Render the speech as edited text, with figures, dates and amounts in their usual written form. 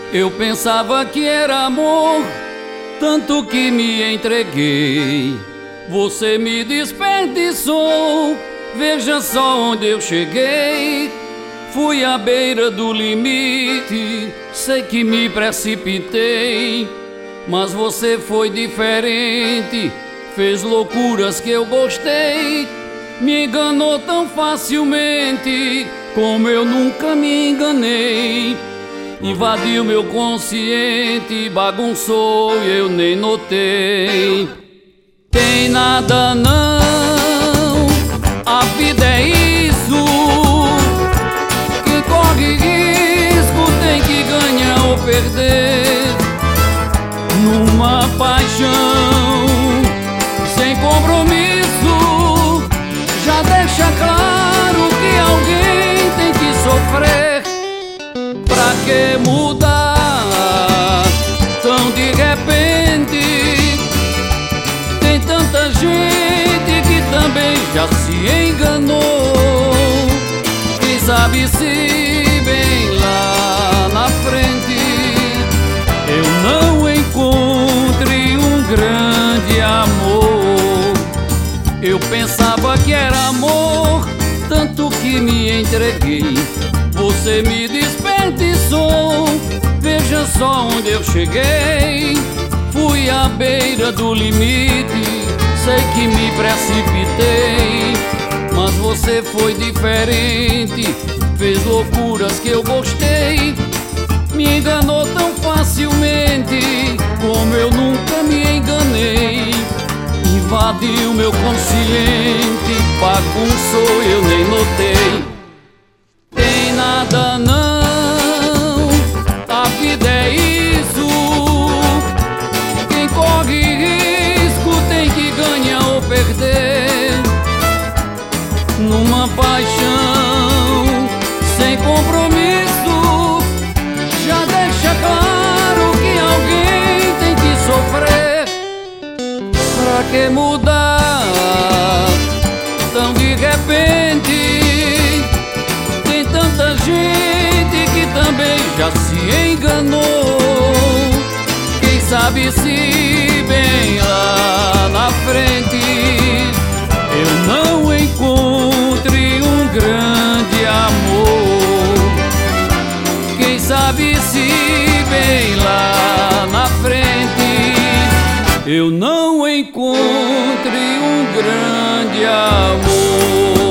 Eu pensava que era amor, tanto que me entreguei. Você me desperdiçou, veja só onde eu cheguei. Fui à beira do limite, sei que me precipitei. Mas você foi diferente, fez loucuras que eu gostei. Me enganou tão facilmente, como eu nunca me enganei. Invadiu meu consciente, bagunçou e eu nem notei. Tem nada não, a vida é isso. Quem corre risco tem que ganhar ou perder. Numa paixão sem compromisso, já deixa claro que alguém tem que sofrer. Pra que mudar tão de repente? Tem tanta gente que também já se enganou. Quem sabe se bem lá na frente eu não encontre um grande amor. Eu pensava que era amor, tanto que me entreguei. Você me desperdiçou, veja só onde eu cheguei. Fui à beira do limite, sei que me precipitei. Mas você foi diferente, fez loucuras que eu gostei. Me enganou tão facilmente, como eu nunca me enganei. Invadiu meu consciente, bagunçou e eu nem notei. Tem nada não, a vida é isso. Quem corre risco tem que ganhar ou perder. Numa paixão sem compromisso, já deixa claro que alguém tem que sofrer. Pra que mudar tão de repente? Tem tanta gente que também já se enganou. Quem sabe se bem lá na frente eu não encontre um grande amor. Quem sabe se bem lá na frente eu não encontre um grande amor.